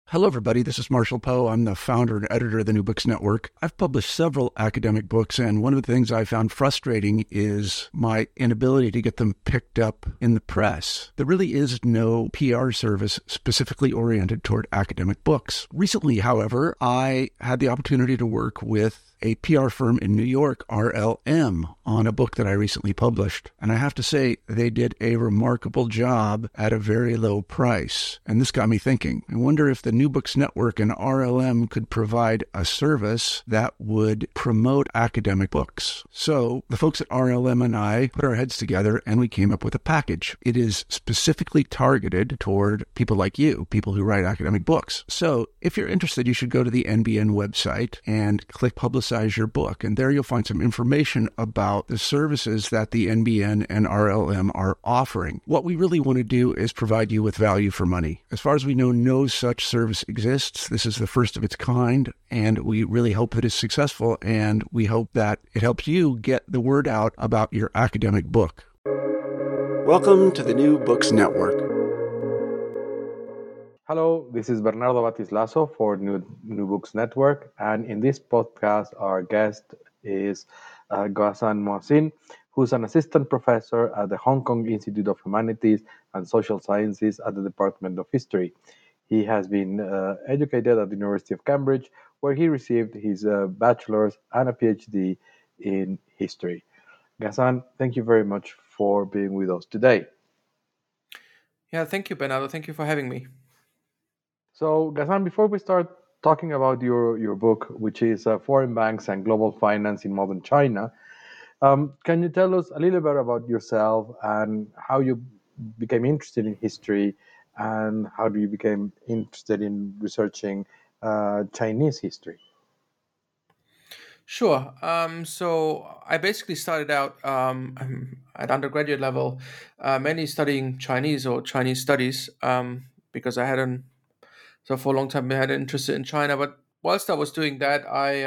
Hello, everybody. This is Marshall Poe. I'm the founder and editor of the New Books Network. I've published several academic books, and one of the things I found frustrating is my inability to get them picked up in the press. There really is no PR service specifically oriented toward academic books. Recently, however, I had the opportunity to work with a PR firm in New York, RLM, on a book that I recently published. And I have to say, they did a remarkable job at a very low price. And this got me thinking. I wonder if the New Books Network and RLM could provide a service that would promote academic books. So the folks at RLM and I put our heads together and we came up with a package. It is specifically targeted toward people like you, people who write academic books. So if you're interested, you should go to the NBN website and click Publicize Your Book. And there you'll find some information about the services that the NBN and RLM are offering. What we really want to do is provide you with value for money. As far as we know, no such service exists. This is the first of its kind, and we really hope that it's successful, and we hope that it helps you get the word out about your academic book. Welcome to the New Books Network. Hello, this is Bernardo Batis Lasso for New Books Network, and in this podcast, our guest is Ghassan Mohsin, who's an assistant professor at the Hong Kong Institute of Humanities and Social Sciences at the Department of History. He has been educated at the University of Cambridge, where he received his bachelor's and a PhD in history. Ghassan, thank you very much for being with us today. Yeah, thank you, Bernardo. Thank you for having me. So, Ghassan, before we start talking about your book, which is Foreign Banks and Global Finance in Modern China, can you tell us a little bit about yourself and how you became interested in history and how you became interested in researching Chinese history? Sure. So I basically started out at undergraduate level, mainly studying Chinese or Chinese studies, because I hadn't. So for a long time, I had an interest in China. But whilst I was doing that, I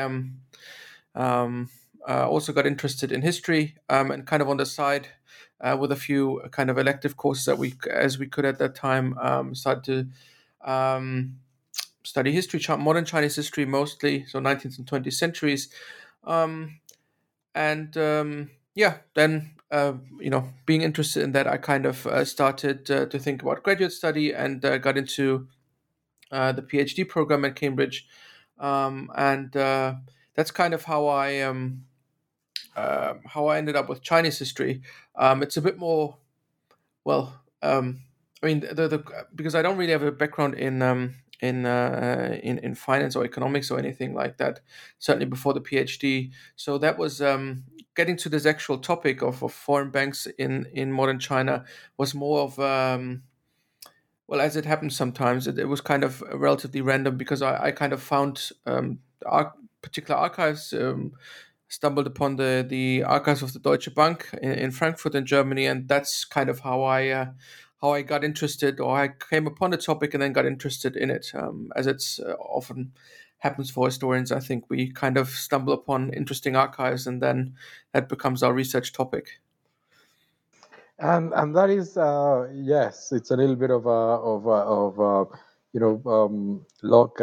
also got interested in history, and kind of on the side, with a few kind of elective courses that we could at that time, started to study history, modern Chinese history mostly, so 19th and 20th centuries, um, and yeah, then being interested in that, I kind of started to think about graduate study and got into the PhD program at Cambridge, and that's kind of how I ended up with Chinese history. It's a bit more well. I mean, because I don't really have a background in finance or economics or anything like that. Certainly before the PhD. So that was getting to this actual topic of foreign banks in modern China was more of well, as it happens sometimes, it was kind of relatively random because I kind of found particular archives. Stumbled upon the archives of the Deutsche Bank in Frankfurt in Germany, and that's kind of how I got interested, or I came upon the topic and then got interested in it. As it's often happens for historians, I think we kind of stumble upon interesting archives, and then that becomes our research topic. And that is yes, it's a little bit of luck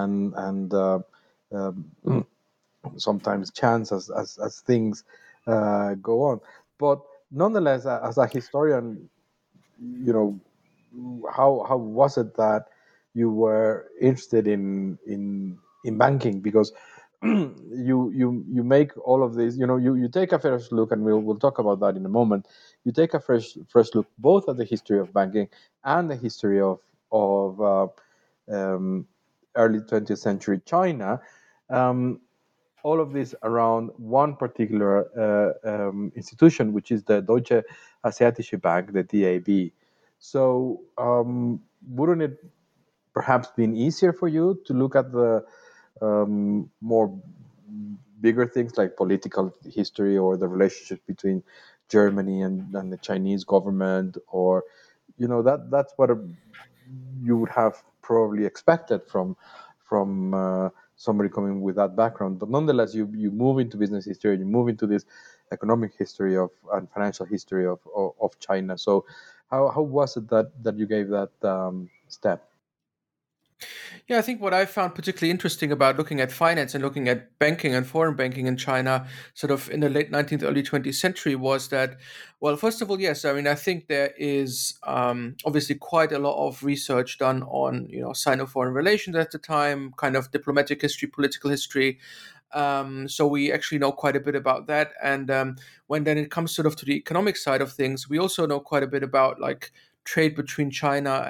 and sometimes chance as things go on. But nonetheless, as a historian, you know, how was it that you were interested in banking? Because you make all of this, you take a fresh look, and we'll talk about that in a moment. You take a fresh look both at the history of banking and the history of early 20th century China. All of this around one particular institution, which is the Deutsche Asiatische Bank, the DAB. So, wouldn't it perhaps been easier for you to look at the more bigger things like political history or the relationship between Germany and the Chinese government, or that's what you would have probably expected from somebody coming with that background. But nonetheless, you move into business history, you move into this economic history of and financial history of China. So how was it that you gave that step? Yeah, I think what I found particularly interesting about looking at finance and looking at banking and foreign banking in China, sort of in the late 19th, early 20th century, was that, well, first of all, yes, I mean, I think there is obviously quite a lot of research done on, Sino-foreign relations at the time, kind of diplomatic history, political history. So we actually know quite a bit about that. And when then it comes sort of to the economic side of things, we also know quite a bit about like trade between China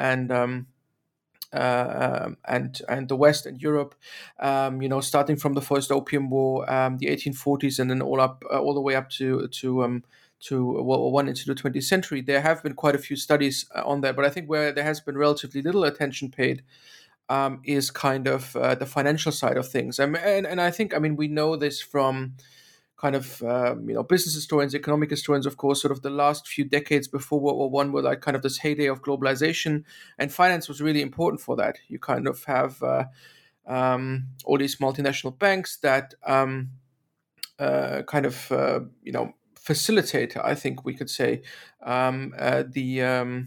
and the West and Europe, starting from the first Opium War, the 1840s, and then all the way up to World War One into the 20th century. There have been quite a few studies on that, but I think where there has been relatively little attention paid is kind of the financial side of things. And I think, I mean, we know this from kind of business historians, economic historians, of course. Sort of the last few decades before World War One were like kind of this heyday of globalization, and finance was really important for that. You kind of have all these multinational banks that facilitate, I think we could say, the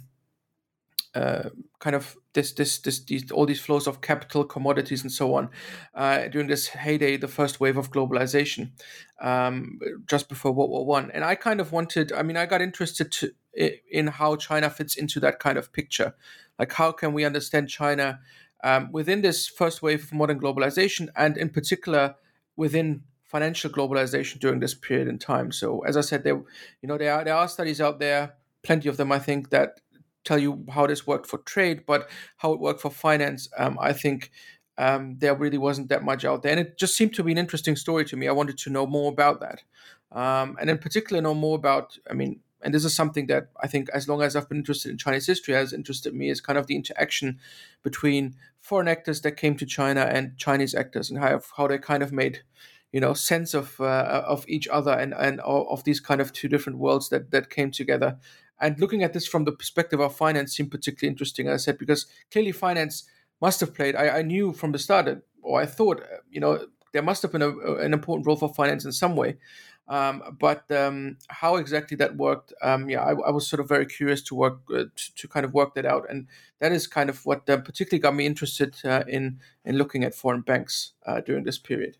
kind of these all these flows of capital, commodities, and so on during this heyday, the first wave of globalization, just before World War One. And I kind of wanted, I mean, I got interested in how China fits into that kind of picture. Like, how can we understand China within this first wave of modern globalization, and in particular within financial globalization during this period in time? So, as I said, there are studies out there, plenty of them, I think, that tell you how this worked for trade, but how it worked for finance, I think there really wasn't that much out there. And it just seemed to be an interesting story to me. I wanted to know more about that. And in particular, know more about, I mean, and this is something that I think, as long as I've been interested in Chinese history, has interested me, is kind of the interaction between foreign actors that came to China and Chinese actors, and how they kind of made sense of each other, and of these kind of two different worlds that came together. And looking at this from the perspective of finance seemed particularly interesting, as I said, because clearly finance must have played. I knew from the start, or I thought, there must have been an important role for finance in some way. But how exactly that worked, I was sort of very curious to to kind of work that out, and that is kind of what particularly got me interested in looking at foreign banks during this period.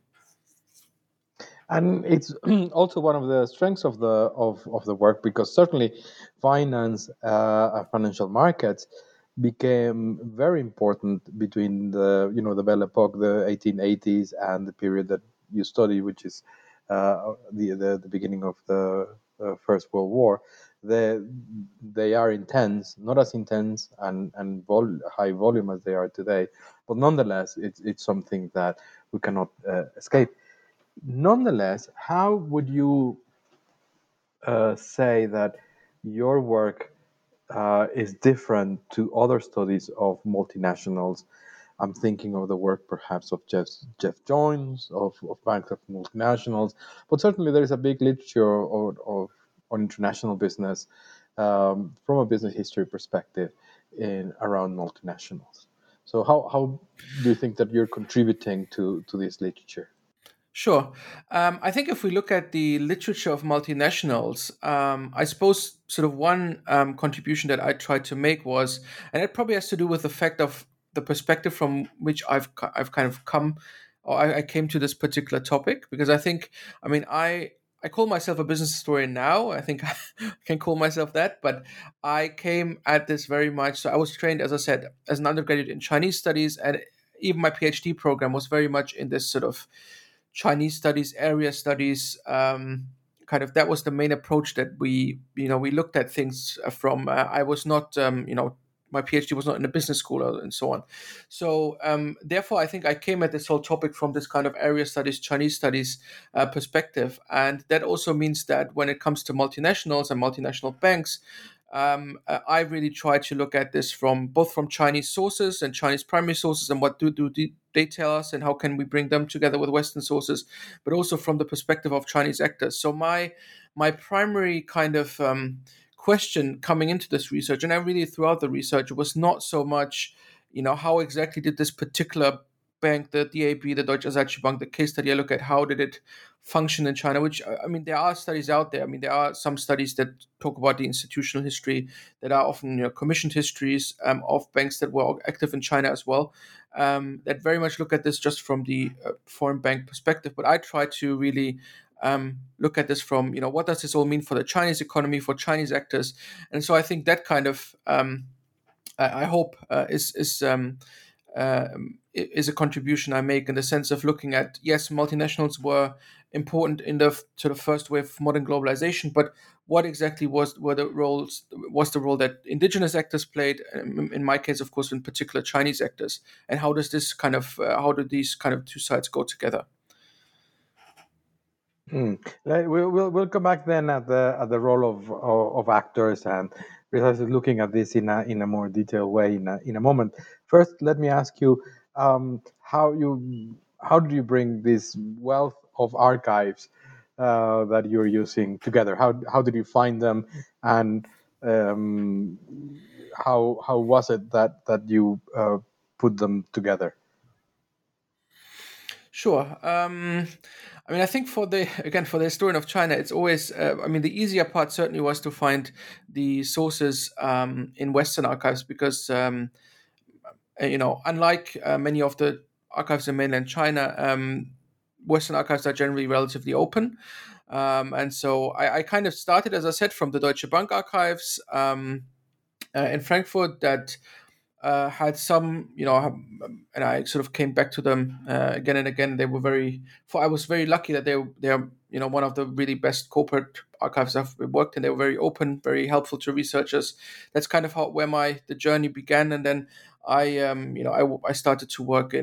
And it's also one of the strengths of the work, because certainly finance and financial markets became very important between the Belle Epoque, the 1880s, and the period that you study, which is the beginning of the First World War. They are intense, not as intense and high volume as they are today, but nonetheless, it's something that we cannot escape. Nonetheless, how would you say that your work is different to other studies of multinationals? I'm thinking of the work perhaps of Jeff Jones, of banks of multinationals, but certainly there is a big literature on international business from a business history perspective in around multinationals. So how do you think that you're contributing to this literature? Sure. I think if we look at the literature of multinationals, I suppose sort of one contribution that I tried to make was, and it probably has to do with the fact of the perspective from which I've kind of come, or I came to this particular topic, because I think, I mean, I call myself a business historian now. I think I can call myself that, but I came at this very much. So I was trained, as I said, as an undergraduate in Chinese studies, and even my PhD program was very much in this sort of Chinese studies, area studies. Kind of that was the main approach that we looked at things from. I was not, my PhD was not in a business school and so on. So therefore, I think I came at this whole topic from this kind of area studies, Chinese studies perspective, and that also means that when it comes to multinationals and multinational banks, I really try to look at this from both from Chinese sources and Chinese primary sources, and what do they tell us, and how can we bring them together with Western sources, but also from the perspective of Chinese actors. So my primary kind of question coming into this research, and I really throughout the research, was not so much, how exactly did this particular bank, the DAB, the Deutsche Asiatische Bank, the case study I look at, how did it function in China? Which, I mean, there are studies out there. I mean, there are some studies that talk about the institutional history that are often commissioned histories of banks that were active in China as well. that very much look at this just from the foreign bank perspective. But I try to really look at this from, what does this all mean for the Chinese economy, for Chinese actors? And so I think that kind of, I hope, is a contribution I make, in the sense of looking at, yes, multinationals were important in the sort of first wave of modern globalization, but what exactly was the role that indigenous actors played? In my case, of course, in particular, Chinese actors, and how does this kind of how do these kind of two sides go together? We'll come back then at the role of actors, and precisely looking at this in a more detailed way in a moment. First, let me ask you, how do you bring this wealth of archives that you're using together? How did you find them, and how was it that you put them together? Sure. I mean, I think for the historian of China, it's always. I mean, the easier part certainly was to find the sources in Western archives, because unlike many of the archives in mainland China, Western archives are generally relatively open. And so I kind of started, as I said, from the Deutsche Bank archives in Frankfurt, that had some, and I sort of came back to them again and again. They were I was very lucky that they are, one of the really best corporate archives I've worked in. They were very open, very helpful to researchers. That's kind of where the journey began. And then I started to work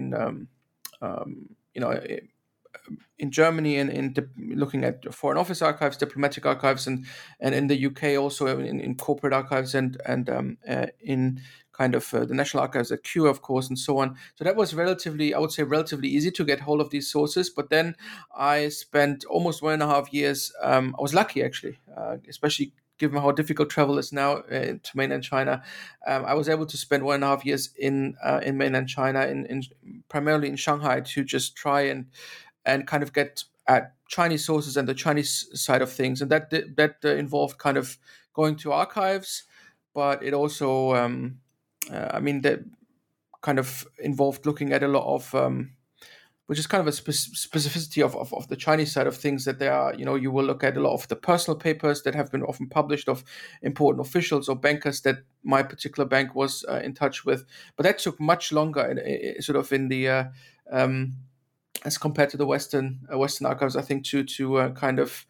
in Germany, and looking at foreign office archives, diplomatic archives, and in the UK also in corporate archives, and in kind of the national archives at Kew, of course, and so on. So that was I would say, relatively easy to get hold of these sources. But then I spent almost 1.5 years. I was lucky, actually, especially given how difficult travel is now to mainland China. I was able to spend 1.5 years in mainland China, in primarily in Shanghai, to just try and kind of get at Chinese sources and the Chinese side of things, and that involved kind of going to archives, but it also, that kind of involved looking at a lot of, which is kind of a specificity of the Chinese side of things, that there are, you will look at a lot of the personal papers that have been often published of important officials or bankers that my particular bank was in touch with, but that took much longer, sort of in the as compared to the Western archives, I think, to kind of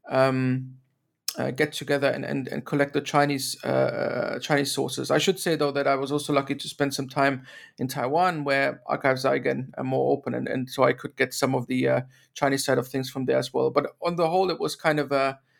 get together and collect the Chinese sources. I should say, though, that I was also lucky to spend some time in Taiwan, where archives are again more open, and so I could get some of the Chinese side of things from there as well. But on the whole, it was kind of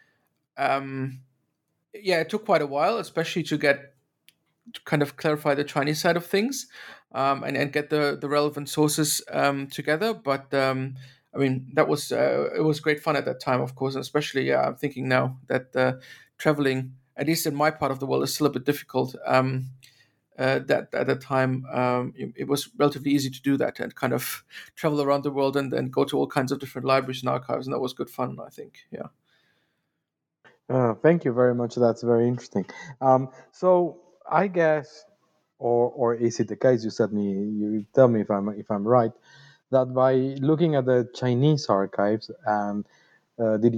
it took quite a while, especially to kind of clarify the Chinese side of things, and get the relevant sources together. But that was it was great fun at that time, of course, and especially I'm thinking now that traveling, at least in my part of the world, is still a bit difficult. That at the time, it was relatively easy to do that and kind of travel around the world and go to all kinds of different libraries and archives, and that was good fun, I think. Yeah. Thank you very much. That's very interesting. So I guess, or is it the case? You tell me if I'm right, that by looking at the Chinese archives, and did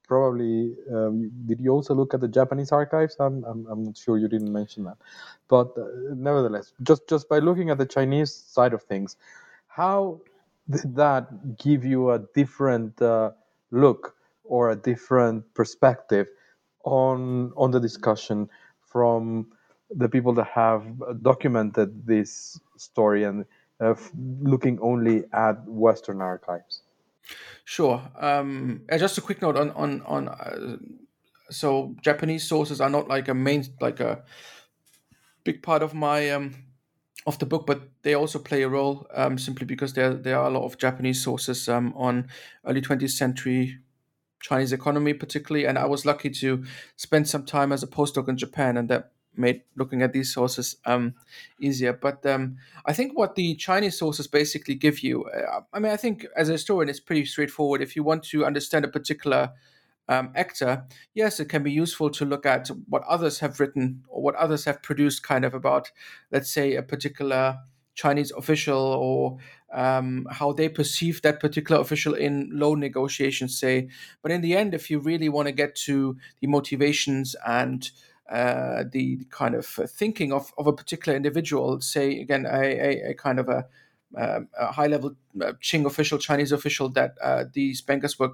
you also look at the Japanese archives? I'm not sure, you didn't mention that, but nevertheless, just by looking at the Chinese side of things, how did that give you a different look or a different perspective on the discussion from the people that have documented this story, and looking only at Western archives? Sure. Just a quick note on so Japanese sources are not like a big part of my of the book, but they also play a role, simply because there are a lot of Japanese sources on early 20th century Chinese economy, particularly. And I was lucky to spend some time as a postdoc in Japan, and that made looking at these sources easier. But I think what the Chinese sources basically give you, I think as a historian, it's pretty straightforward. If you want to understand a particular actor, yes, it can be useful to look at what others have written or what others have produced, kind of about, let's say, a particular Chinese official, or how they perceive that particular official in loan negotiations, say. But in the end, if you really want to get to the motivations and the kind of thinking of a particular individual, say again a kind of a high level Qing official, Chinese official that these bankers were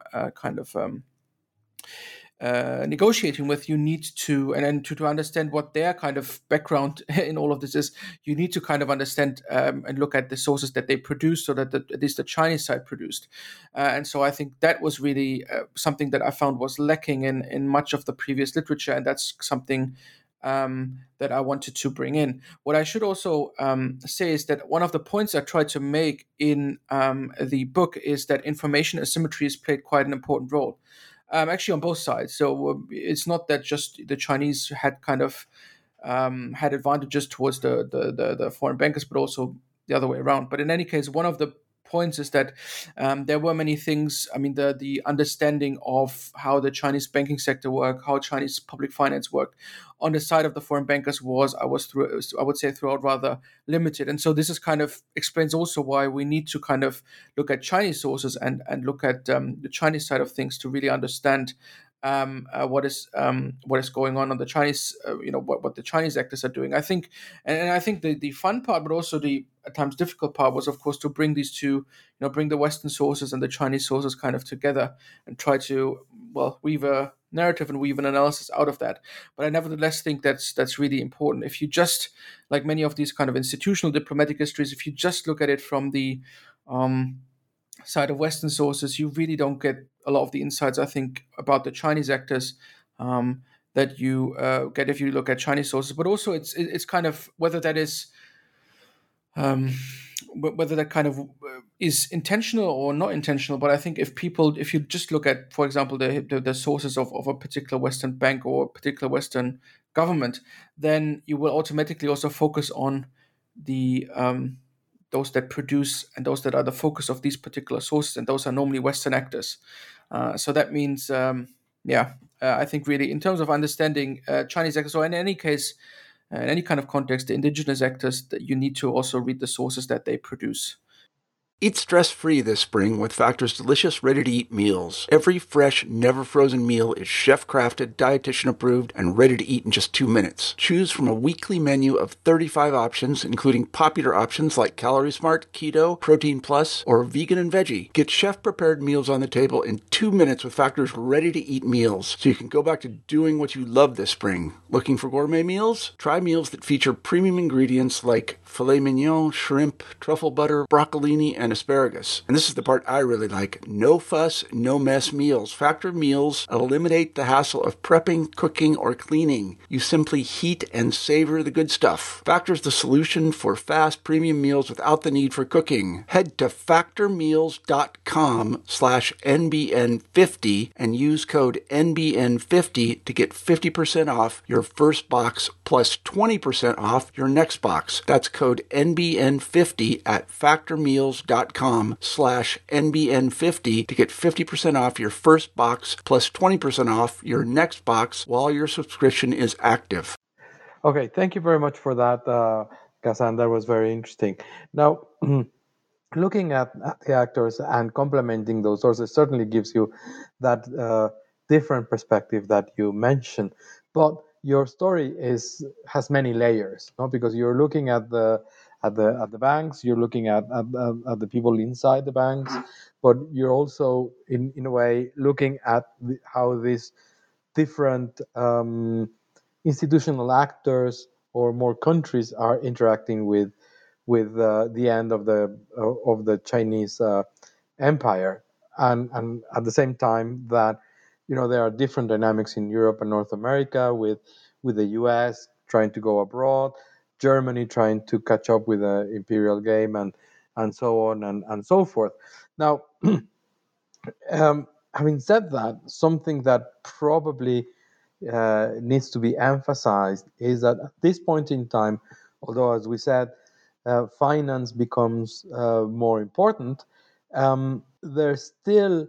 negotiating with, you need to, and then to understand what their kind of background in all of this is, you need to kind of understand and look at the sources that they produced, so that at least the Chinese side produced. And so I think that was really something that I found was lacking in much of the previous literature, and that's something that I wanted to bring in. What I should also say is that one of the points I tried to make in the book is that information asymmetry has played quite an important role. Actually, on both sides. So it's not that just the Chinese had kind of had advantages towards the foreign bankers, but also the other way around. But in any case, one of the points is that there were many things. I mean, the understanding of how the Chinese banking sector worked, how Chinese public finance worked, on the side of the foreign bankers I would say throughout rather limited. And so this is kind of explains also why we need to kind of look at Chinese sources and look at the Chinese side of things to really understand what is going on the Chinese, what the Chinese actors are doing. I think, and I think the fun part, but also the at times difficult part, was of course to bring these two, bring the Western sources and the Chinese sources kind of together and try to weave a narrative and weave an analysis out of that. But I nevertheless think that's really important. If you just, like many of these kind of institutional diplomatic histories, if you just look at it from the side of Western sources, you really don't get a lot of the insights, I think, about the Chinese actors that you get if you look at Chinese sources. But also, it's kind of whether that is whether that kind of is intentional or not intentional. But I think if you just look at, for example, the sources of a particular Western bank or a particular Western government, then you will automatically also focus on the those that produce and those that are the focus of these particular sources, and those are normally Western actors. So that means, I think really in terms of understanding Chinese actors, or in any case, in any kind of context, the indigenous actors, that you need to also read the sources that they produce. Eat stress-free this spring with Factor's delicious, ready-to-eat meals. Every fresh, never-frozen meal is chef-crafted, dietitian-approved, and ready to eat in just 2 minutes. Choose from a weekly menu of 35 options, including popular options like Calorie Smart, Keto, Protein Plus, or Vegan and Veggie. Get chef-prepared meals on the table in 2 minutes with Factor's ready-to-eat meals, so you can go back to doing what you love this spring. Looking for gourmet meals? Try meals that feature premium ingredients like filet mignon, shrimp, truffle butter, broccolini, and asparagus. And this is the part I really like. No fuss, no mess meals. Factor meals eliminate the hassle of prepping, cooking, or cleaning. You simply heat and savor the good stuff. Factor's the solution for fast premium meals without the need for cooking. Head to factormeals.com/NBN50 and use code NBN50 to get 50% off your first box plus 20% off your next box. That's code NBN50 at factormeals.com/NBN50 to get 50% off your first box plus 20% off your next box while your subscription is active. Okay, thank you very much for that, Ghassan. That was very interesting. Now, looking at the actors and complementing those sources certainly gives you that different perspective that you mentioned. But your story has many layers, no? Because you're looking at the banks, you're looking at the people inside the banks, but you're also in a way looking at how these different institutional actors or more countries are interacting with the end of the Chinese empire, and at the same time that there are different dynamics in Europe and North America with the U.S. trying to go abroad, Germany trying to catch up with the imperial game, and so on and so forth. Now, having said that, something that probably needs to be emphasized is that at this point in time, although as we said, finance becomes more important, there's still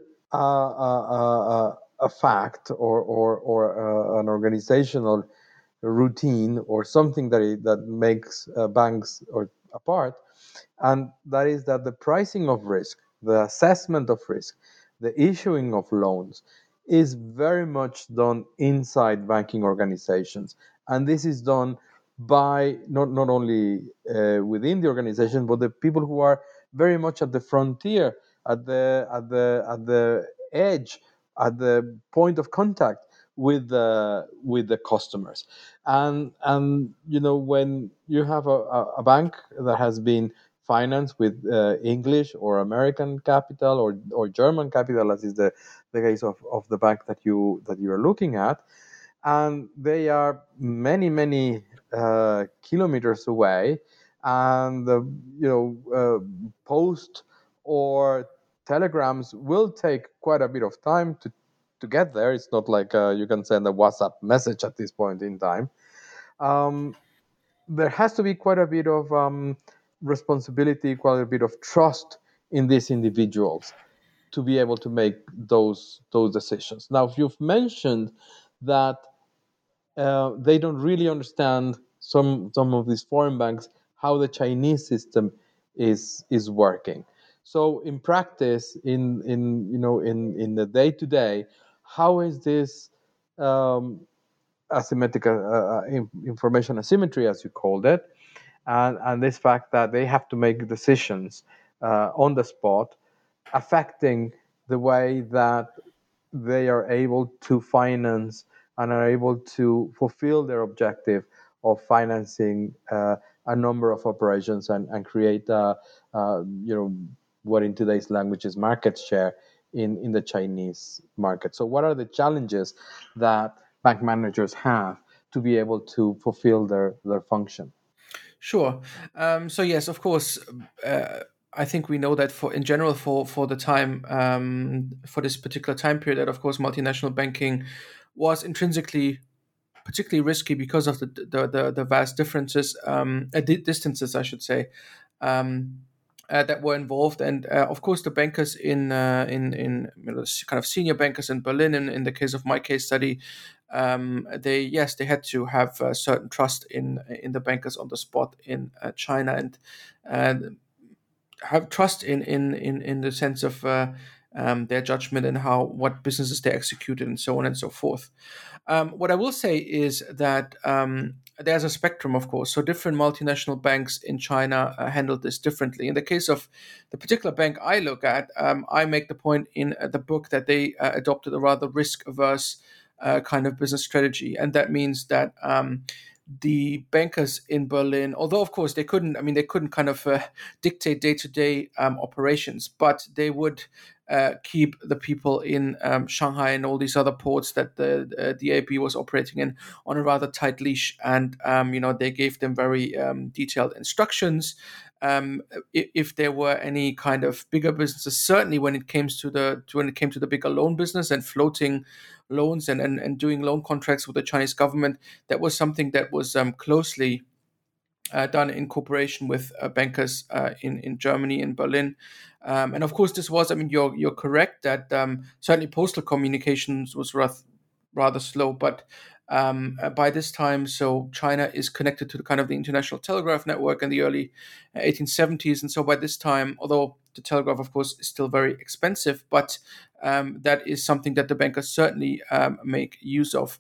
a fact or an organizational routine or something that makes banks or apart, and that is that the pricing of risk, the assessment of risk, the issuing of loans is very much done inside banking organizations. And this is done by not only within the organization, but the people who are very much at the frontier, at the edge, at the point of contact with the customers. And when you have a bank that has been financed with English or American capital or German capital, as is the case of the bank that you are looking at, and they are many kilometers away, and post or telegrams will take quite a bit of time to get there. It's not like you can send a WhatsApp message at this point in time. um, there has to be quite a bit of responsibility, quite a bit of trust in these individuals to be able to make those decisions. Now, you've mentioned that they don't really understand, some of these foreign banks, how the Chinese system is working. So in practice, in the day to day, how is this um, asymmetric information asymmetry, as you called it, and this fact that they have to make decisions on the spot, affecting the way that they are able to finance and are able to fulfill their objective of financing a number of operations and create what in today's language is market share in the Chinese market. So what are the challenges that bank managers have to be able to fulfill their function? Sure. So yes, of course. I think we know that for in general for the time for this particular time period that of course multinational banking was intrinsically particularly risky because of the vast differences distances I should say um, that were involved, and of course the bankers in kind of senior bankers in Berlin, in the case of my case study, they had to have certain trust in the bankers on the spot in China, and have trust in the sense of their judgment and how what businesses they executed and so on and so forth. What I will say is that there's a spectrum, of course. So different multinational banks in China handle this differently. In the case of the particular bank I look at, I make the point in the book that they adopted a rather risk-averse kind of business strategy, and that means that the bankers in Berlin, although of course they couldn't kind of dictate day-to-day operations, but they would keep the people in Shanghai and all these other ports that the DAB was operating in on a rather tight leash, and they gave them very detailed instructions. If there were any kind of bigger businesses, certainly when it came to the bigger loan business and floating loans and doing loan contracts with the Chinese government, that was something that was closely done in cooperation with bankers in Germany, in Berlin. And of course, this was, I mean, you're correct that certainly postal communications was rather slow, but by this time, so China is connected to the kind of the international telegraph network in the early 1870s, and so by this time, although the telegraph, of course, is still very expensive, but that is something that the bankers certainly make use of.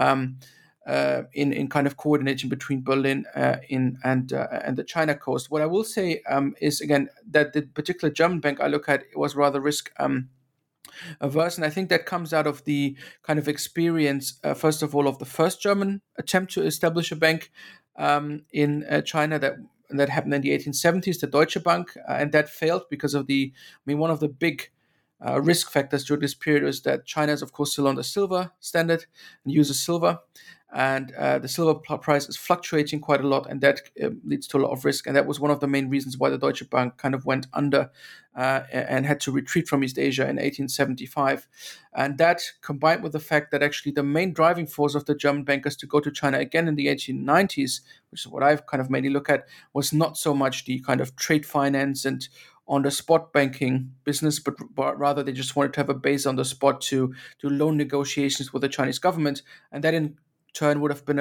In kind of coordinating between Berlin and the China coast. What I will say is again that the particular German bank I look at was rather risk averse, and I think that comes out of the kind of experience, first of all, of the first German attempt to establish a bank in China that happened in the 1870s, the Deutsche Bank, and that failed because of one of the big risk factors during this period is that China is, of course, still on the silver standard and uses silver. And the silver price is fluctuating quite a lot, and that leads to a lot of risk. And that was one of the main reasons why the Deutsche Bank kind of went under and had to retreat from East Asia in 1875. And that, combined with the fact that actually the main driving force of the German bankers to go to China again in the 1890s, which is what I've kind of mainly look at, was not so much the kind of trade finance and on the spot banking business, but rather they just wanted to have a base on the spot to do loan negotiations with the Chinese government, and that in turn would have been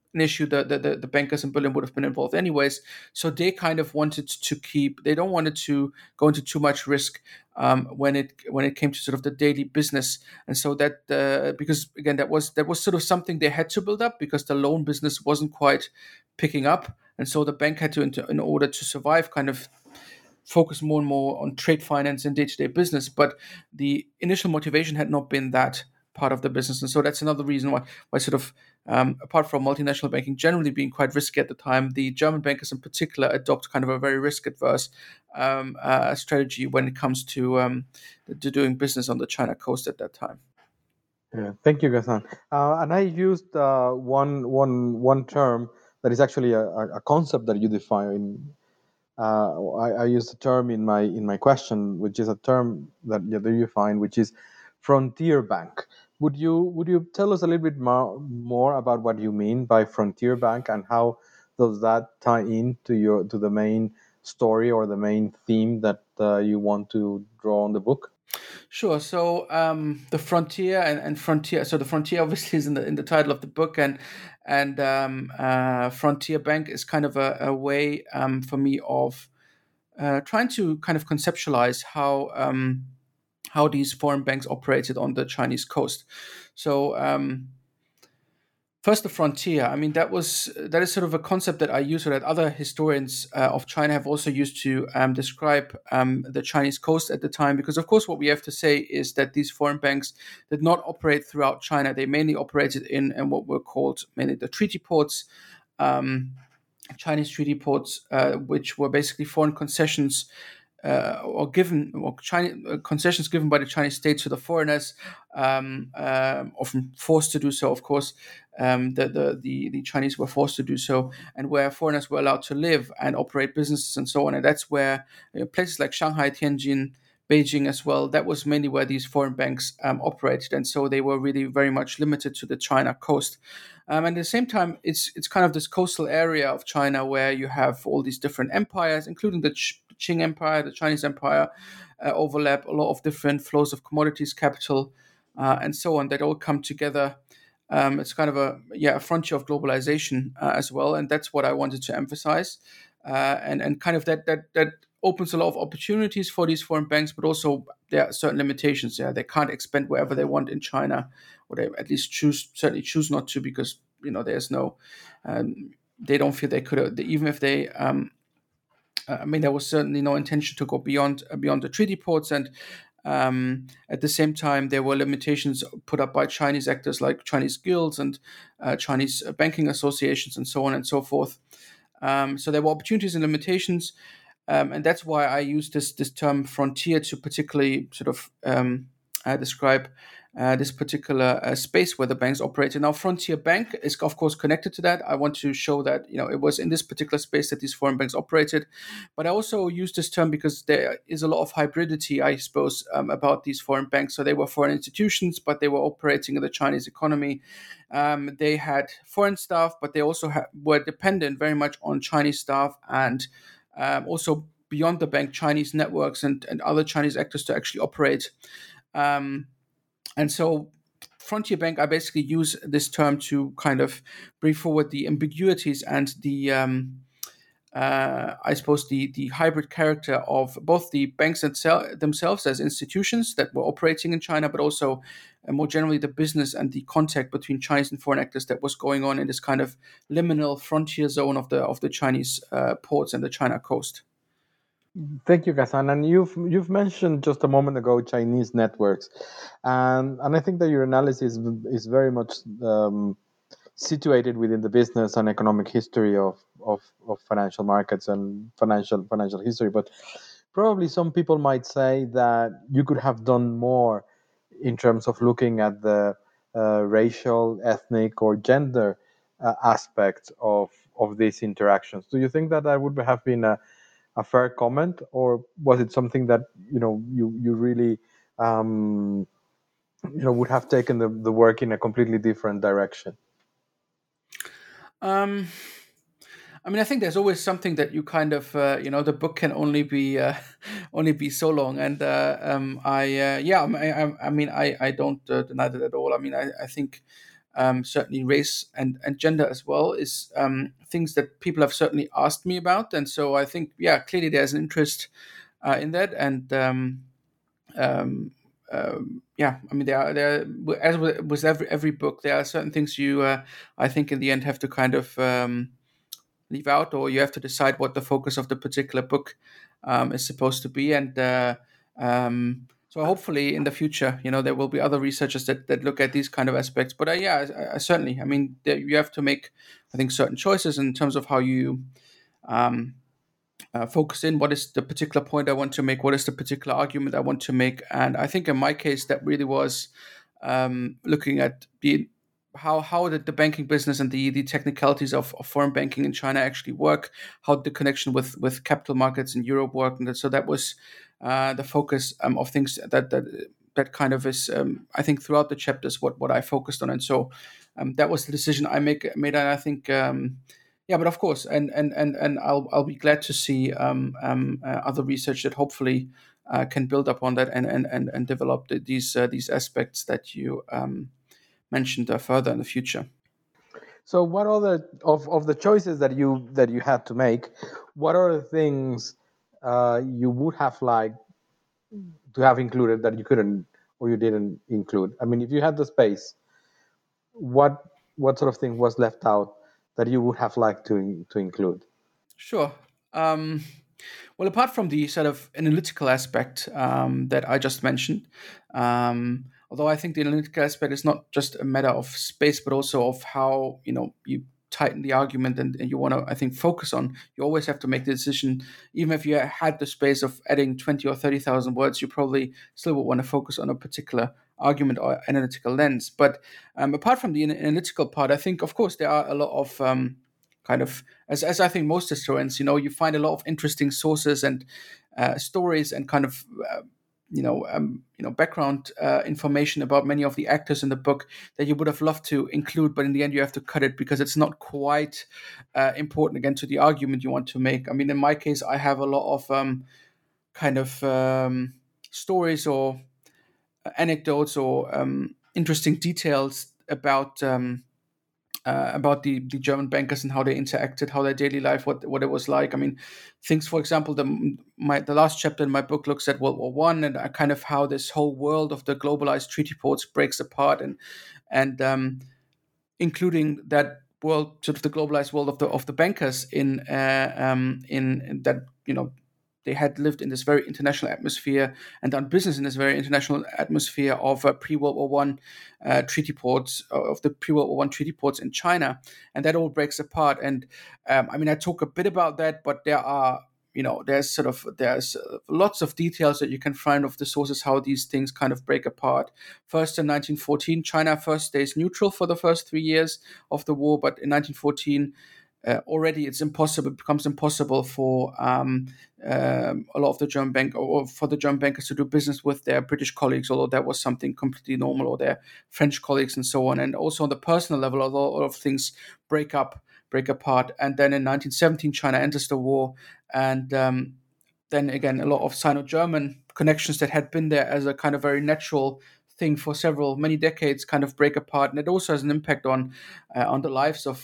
an issue, the bankers in Berlin would have been involved anyways. So they kind of wanted to keep. They don't wanted to go into too much risk when it came to sort of the daily business. And so that because again that was sort of something they had to build up because the loan business wasn't quite picking up, and so the bank had to, in order to survive, kind of focus more and more on trade finance and day-to-day business, but the initial motivation had not been that part of the business. And so that's another reason why sort of apart from multinational banking generally being quite risky at the time, the German bankers in particular adopt kind of a very risk-adverse strategy when it comes to doing business on the China coast at that time. Yeah, thank you, Ghassan. And I used one term that is actually a concept that you define. I used a term in my question, which is a term that you find, which is frontier bank. Would you tell us a little bit more about what you mean by frontier bank and how does that tie in to the main story or the main theme that you want to draw on the book? Sure. So the frontier and frontier. So the frontier obviously is in the title of the book, and frontier bank is kind of a way for me of trying to kind of conceptualize how these foreign banks operated on the Chinese coast. So first, the frontier. I mean, that is sort of a concept that I use, or that other historians of China have also used to describe the Chinese coast at the time. Because, of course, what we have to say is that these foreign banks did not operate throughout China. They mainly operated in what were called mainly the treaty ports, Chinese treaty ports, which were basically foreign concessions concessions given by the Chinese state to the foreigners, often forced to do so. Of course, the Chinese were forced to do so, and where foreigners were allowed to live and operate businesses and so on. And that's where places like Shanghai, Tianjin, Beijing as well. That was mainly where these foreign banks operated, and so they were really very much limited to the China coast. And at the same time, it's kind of this coastal area of China where you have all these different empires, including the Qing Empire, the Chinese Empire, overlap a lot of different flows of commodities, capital, and so on that all come together. It's kind of a frontier of globalization as well, and that's what I wanted to emphasize, and kind of that opens a lot of opportunities for these foreign banks, but also there are certain limitations. Yeah, they can't expand wherever they want in China, or they at least certainly choose not to, because there's no, they don't feel they could, even if they. I mean, there was certainly no intention to go beyond the treaty ports, and at the same time, there were limitations put up by Chinese actors like Chinese guilds and Chinese banking associations, and so on and so forth. So there were opportunities and limitations, and that's why I use this term frontier to particularly sort of describe this particular space where the banks operated. Now, Frontier Bank is, of course, connected to that. I want to show that it was in this particular space that these foreign banks operated. But I also use this term because there is a lot of hybridity, I suppose, about these foreign banks. So they were foreign institutions, but they were operating in the Chinese economy. They had foreign staff, but they also were dependent very much on Chinese staff, and also beyond the bank, Chinese networks and other Chinese actors to actually operate. And so Frontier Bank, I basically use this term to kind of bring forward the ambiguities and the, I suppose, the hybrid character of both the banks themselves as institutions that were operating in China, but also more generally the business and the contact between Chinese and foreign actors that was going on in this kind of liminal frontier zone of the Chinese ports and the China coast. Thank you, Ghassan. And you've mentioned just a moment ago Chinese networks, and I think that your analysis is very much situated within the business and economic history of financial markets and financial history. But probably some people might say that you could have done more in terms of looking at the racial, ethnic, or gender aspects of these interactions. Do you think that would have been a fair comment, or was it something that you really would have taken the work in a completely different direction? I mean, I think there's always something that you kind of, the book can only be so long, and I mean, I don't deny that at all. I mean, I think certainly race and gender as well, is things that people have certainly asked me about. And so I think, yeah, clearly there's an interest in that. And um, yeah, I mean, there as with every book, there are certain things you, I think, in the end have to kind of leave out, or you have to decide what the focus of the particular book is supposed to be. And so hopefully in the future, there will be other researchers that look at these kind of aspects. But yeah, I certainly, I mean, you have to make, I think, certain choices in terms of how you um, focus in. What is the particular point I want to make? What is the particular argument I want to make? And I think in my case, that really was looking at how did the banking business and the technicalities of foreign banking in China actually work? How did the connection with capital markets in Europe work? And so that was the focus of things that kind of is, I think, throughout the chapters what I focused on. And so that was the decision I made, and I think. Yeah, but of course, and I'll be glad to see other research that hopefully can build upon that and develop these aspects that you mentioned further in the future. So, what other of the choices that you had to make? What are the things you would have liked to have included that you couldn't or you didn't include? I mean, if you had the space, what sort of thing was left out that you would have liked to include? Sure. Um, well, apart from the sort of analytical aspect that I just mentioned, although I think the analytical aspect is not just a matter of space, but also of how you tighten the argument and you want to, I think, focus on. You always have to make the decision, even if you had the space of adding 20 or 30,000 words, you probably still would want to focus on a particular argument or analytical lens. But apart from the analytical part, I think, of course, there are a lot of kind of, as I think most historians, you find a lot of interesting sources and stories and kind of background information about many of the actors in the book that you would have loved to include, but in the end you have to cut it because it's not quite important again to the argument you want to make. I mean, in my case, I have a lot of kind of stories or anecdotes or interesting details about the German bankers and how they interacted, how their daily life, what it was like. I mean, things, for example, the last chapter in my book looks at World War One and kind of how this whole world of the globalized treaty ports breaks apart, and including that world, sort of the globalized world of the bankers in that they had lived in this very international atmosphere and done business in this very international atmosphere of pre-World War One treaty ports, of the pre-World War One treaty ports in China, and that all breaks apart. And I mean, I talk a bit about that, but there's lots of details that you can find of the sources how these things kind of break apart. First, in 1914, China first stays neutral for the first 3 years of the war, but in 1914. Already, it becomes impossible for a lot of the German bank or for the German bankers to do business with their British colleagues, although that was something completely normal, or their French colleagues and so on. And also on the personal level, although a lot of things break apart. And then in 1917, China enters the war, and then again, a lot of Sino-German connections that had been there as a kind of very natural thing for many decades kind of break apart, and it also has an impact on the lives of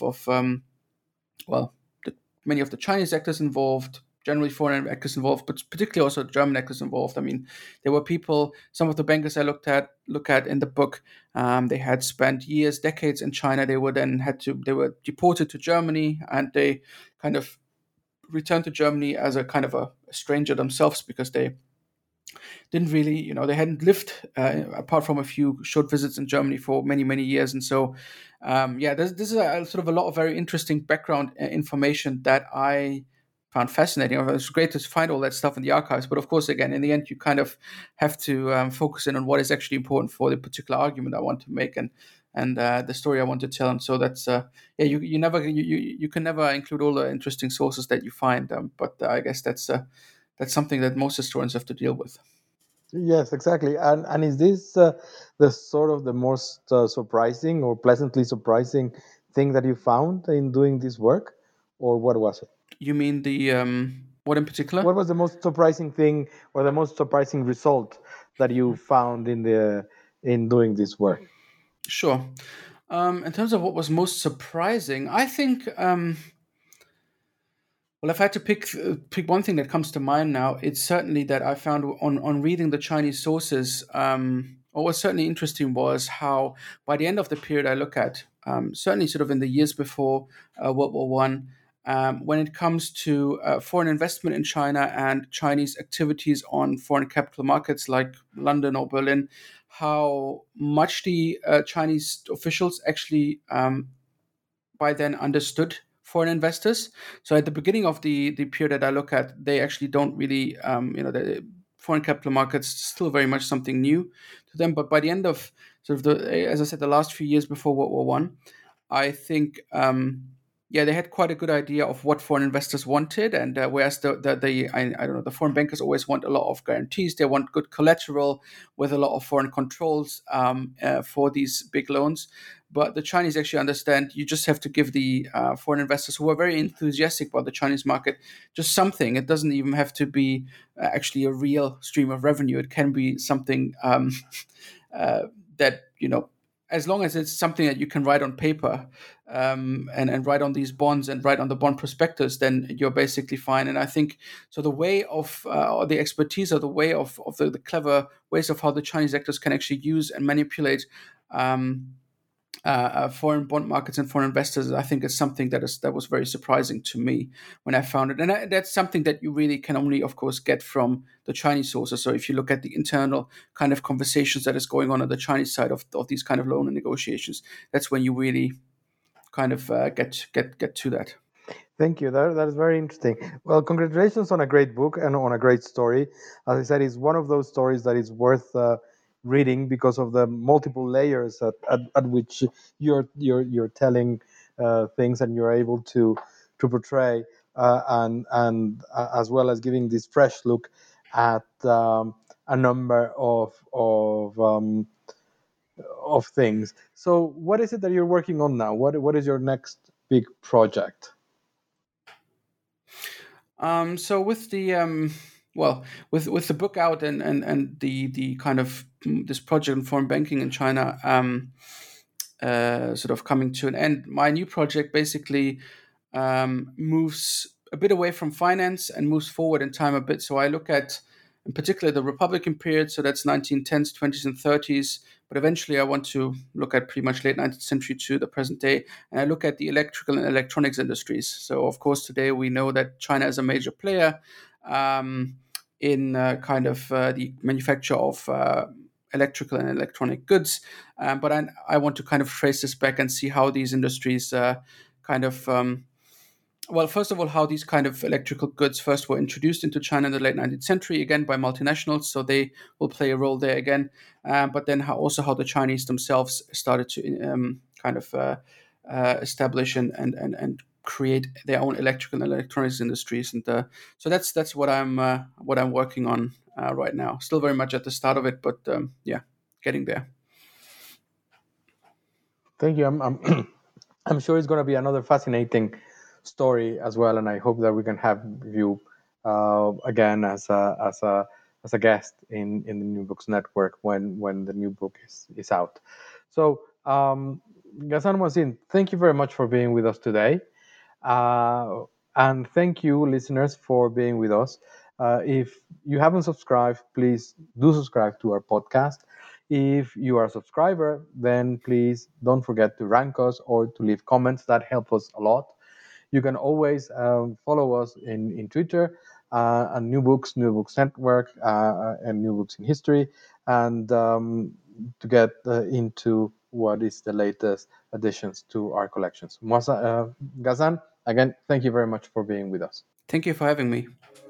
many of the Chinese actors involved, generally foreign actors involved, but particularly also German actors involved. I mean, there were people, some of the bankers I look at in the book, they had spent years, decades in China. They were deported to Germany, and they kind of returned to Germany as a kind of a stranger themselves because they didn't really, they hadn't lived apart from a few short visits in Germany for many, many years. And so, this is a sort of a lot of very interesting background information that I found fascinating. It was great to find all that stuff in the archives. But of course, again, in the end, you kind of have to focus in on what is actually important for the particular argument I want to make and the story I want to tell. And so that's, you can never include all the interesting sources that you find. But I guess that's something that most historians have to deal with. Yes, exactly. And is this the sort of the most surprising or pleasantly surprising thing that you found in doing this work, or what was it? You mean the what in particular? What was the most surprising thing or the most surprising result that you found in doing this work? Sure. In terms of what was most surprising, I think. Well, if I had to pick one thing that comes to mind now, it's certainly that I found on reading the Chinese sources. What was certainly interesting was how by the end of the period I look at, certainly sort of in the years before World War I, when it comes to foreign investment in China and Chinese activities on foreign capital markets like London or Berlin, how much the Chinese officials actually by then understood foreign investors. So at the beginning of the period that I look at, they actually don't really, the foreign capital markets still very much something new to them. But by the end of sort of as I said, the last few years before World War I, I think, yeah, they had quite a good idea of what foreign investors wanted, and whereas I don't know, the foreign bankers always want a lot of guarantees, they want good collateral with a lot of foreign controls for these big loans. But the Chinese actually understand you just have to give the foreign investors who are very enthusiastic about the Chinese market just something. It doesn't even have to be actually a real stream of revenue. It can be something uh, that as long as it's something that you can write on paper, and write on these bonds and write on the bond prospectus, then you're basically fine. And I think so. The way of or the expertise or the way of the clever ways of how the Chinese actors can actually use and manipulate um, foreign bond markets and foreign investors, I think is something that was very surprising to me when I found it. And that's something that you really can only, of course, get from the Chinese sources. So if you look at the internal kind of conversations that is going on the Chinese side of these kind of loan negotiations, that's when you really kind of get to that. Thank you. That is very interesting. Well, congratulations on a great book and on a great story. As I said, it's one of those stories that is worth reading because of the multiple layers at which you're telling things, and you're able to portray and as well as giving this fresh look at a number of things. So, what is it that you're working on now? What is your next big project? So with the well, with the book out and the kind of this project in foreign banking in China sort of coming to an end, my new project basically moves a bit away from finance and moves forward in time a bit. So I look at, in particular, the Republican period. So that's 1910s, 20s, and 30s. But eventually, I want to look at pretty much late 19th century to the present day. And I look at the electrical and electronics industries. So, of course, today we know that China is a major player in kind of the manufacture of electrical and electronic goods. But I want to kind of trace this back and see how these industries kind of well, first of all, how these kind of electrical goods first were introduced into China in the late 19th century, again by multinationals, so they will play a role there again. But then how the Chinese themselves started to kind of establish and create their own electrical and electronics industries, and so that's what I'm working on right now. Still very much at the start of it, but yeah, getting there. Thank you. I'm I'm sure it's going to be another fascinating story as well, and I hope that we can have you again as a guest in the New Books Network when the new book is out. So, Ghassan Mohsin, thank you very much for being with us today. And thank you, listeners, for being with us. If you haven't subscribed, please do subscribe to our podcast. If you are a subscriber, then please don't forget to rank us or to leave comments. That helps us a lot. You can always follow us in Twitter and New Books, New Books Network, and New Books in History, and to get into what is the latest additions to our collections. Ghassan, again, thank you very much for being with us. Thank you for having me.